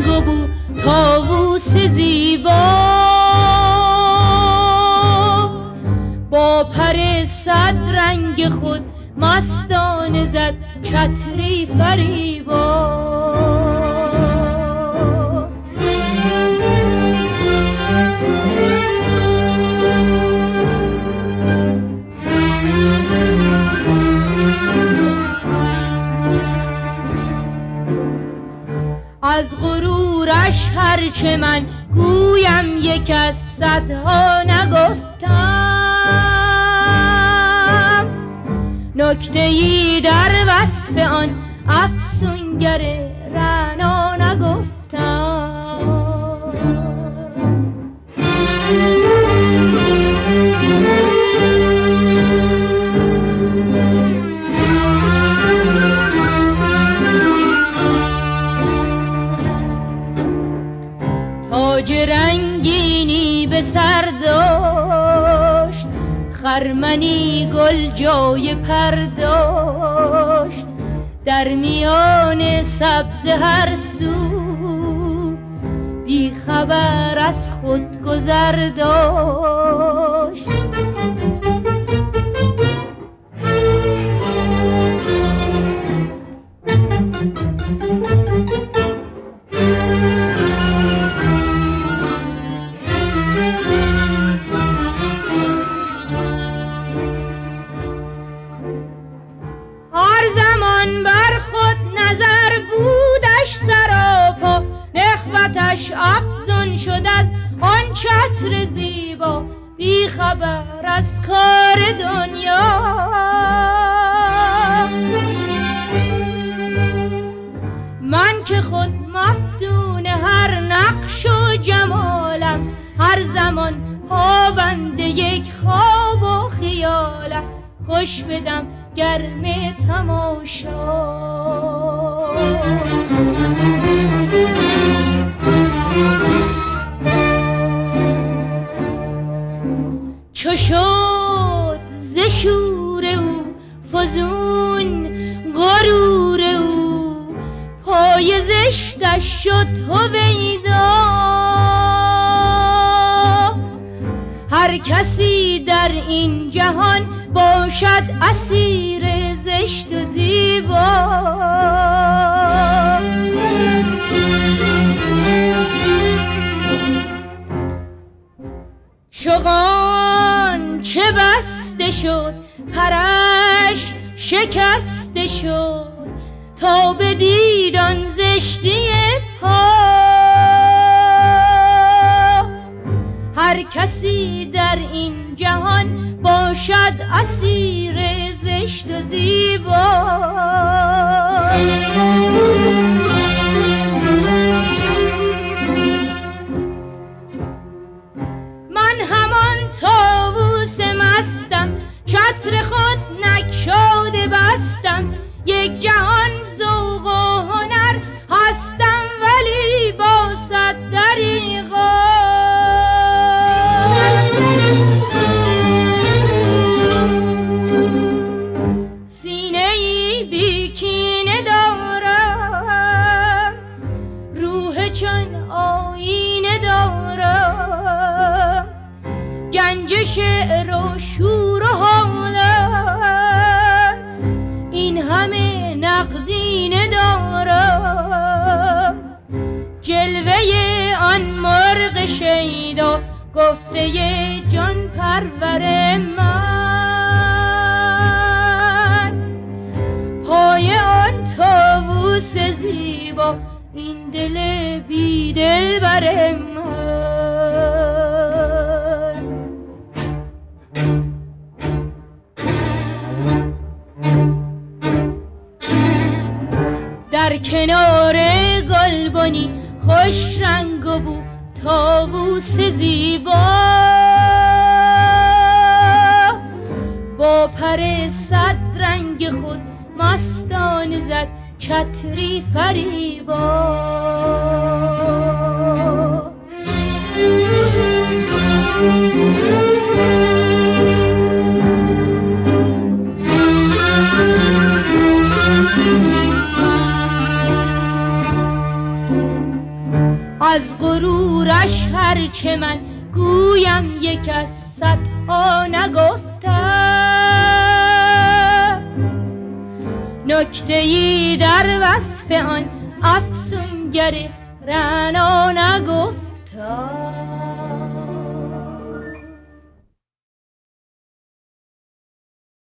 رنگ و بو طاووس زیبا، با پر صد رنگ خود مستانه زد چتری فریبا. از غرورش هرچه من گویم یک از صدها نگفتم، نکته‌ای در وصف آن افسونگر رعنا نگفتم. تاج رنگینی به سر داشت، خرمنی گل جای پر داشت، در میان سبز هر سو بی خبر از خود گذر داشت. هر زمان بر خود نظر بودش سراپا، نخوتش افزون شد از آن چتر زیبا، بی خبر از کار دنیا. من که خود مفتون هر نقش و جمالم، هر زمان پابند یک خواب و خیالم، خوش بدم گرم تماشا. چو شد ز شور او فزون غرور او، پای زشتش شد هویدا. هر کسی در این جهان باشد اسیر زشت و زیبا. چوغان چه بسته شد پرش شکسته شد، تا بدید آن زشتی پا. هر کسی در این جهان باشد اسیر زشت و زیبا. من همان طاووس مستم، چتر خود نگشاده بستم، یک جهان ذوق و هنر هستم، ولی با صد دریغا. سینه‌ای بی کینه دارم، روح چون آینه دارم، گنج شعر و شور و حالم، این همه نقدینه دارم. جلوه آن مرغ شیدا، گفته جان پرور من، پای آن طاووس زیبا، این دل بی دل بر من. در کنار گلبنی خوش رنگ و بو طاووس زیبا، با پر صد رنگ خود مستانه زد چتری فریبا. از غرورش هرچه من گویم یک از صدها نگفتم. نکته‌ای در وصف آن افسونگر رعنا نگفتم.